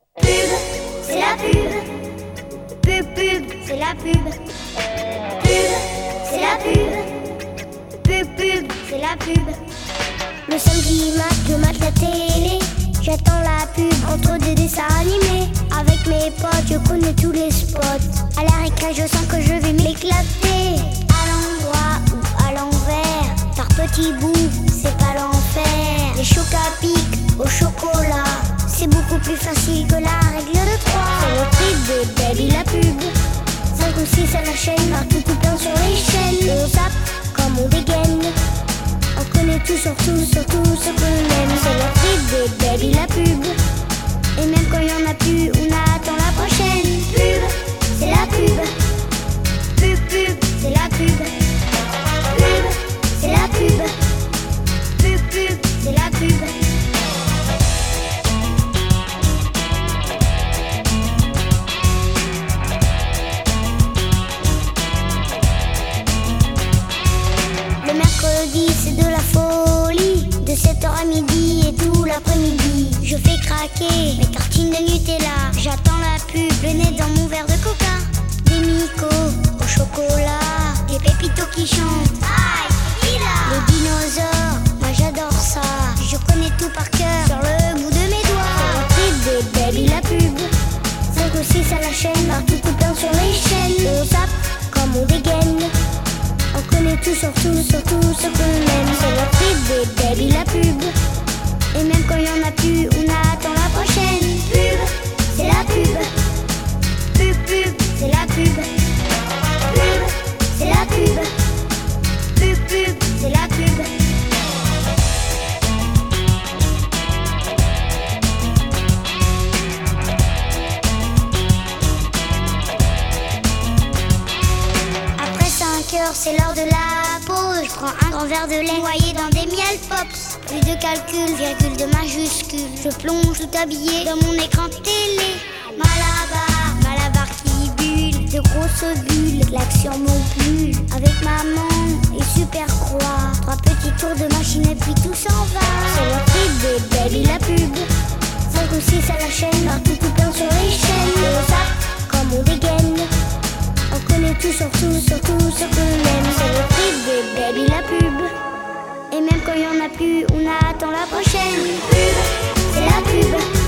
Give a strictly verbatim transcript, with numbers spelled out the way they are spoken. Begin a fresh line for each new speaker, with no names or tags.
Pub, c'est la pub. Pub, pub, c'est la pub. Pub, c'est la pub. Pub, pub, c'est la pub. Le samedi mat, je mate la télé. J'attends la pub entre deux dessins animés. Avec mes potes, je connais tous les spots. À la récré, je sens que je vais m'éclater. À l'endroit ou à l'envers, par petits bouts, c'est pas l'enfer. Les chocs à pic au chocolat, c'est beaucoup plus facile que la règle de trois. C'est le trip de Baby la pub. cinq ou six à la chaîne, partout tout plein sur les chaînes. On zappe comme on dégaine. On connaît tout sur tout, sur tout ce qu'on aime. C'est le trip de Baby la pub. Et même quand y en a plus, on attend la prochaine. Pub, c'est la pub. Pub, pub, c'est la pub. Pub, c'est la pub. Pub, pub, c'est la pub. Le mercredi, c'est de la folie. De sept heures à midi et tout l'après-midi. Je fais craquer mes tartines de Nutella. J'attends la pub, le nez dans mon verre de coca. Des micos au chocolat, des pépitos qui chantent. Aïe, il a les dinosaures, moi j'adore ça. Je connais tout par cœur sur le bout de mes doigts. C'est le trip de Baby la pub. cinq ou six à la chaîne, partout tout plein sur les chaînes. On zappe comme on dégaine. On connaît tout sur tout, sur tout ce qu'on aime. C'est le trip de Baby la pub. Et même quand y en a plus, on attend la prochaine. Pub, c'est la pub. Pub, pub, c'est la pub. Pub, c'est la pub. Pub, pub, c'est la pub. Après cinq heures, c'est l'heure de la pause. Je prends un grand verre de lait noyé dans des miel pops. Plus de calcul, virgule de majuscule. Je plonge tout habillé dans mon écran télé. Malabar, malabar qui bulle. De grosses bulles, l'action non plus. Avec maman et super croix. Trois petits tours de machine et puis tout s'en va. C'est le trip de Baby la pub. cinq ou six à la chaîne, partout tout plein sur les chaînes. On zappe comme on dégaine. On connaît tout sur tout, sur tout ce qu'on aime. C'est le trip de Baby la pub. Et même quand y en a plus, on attend la prochaine. Pub, c'est la pub.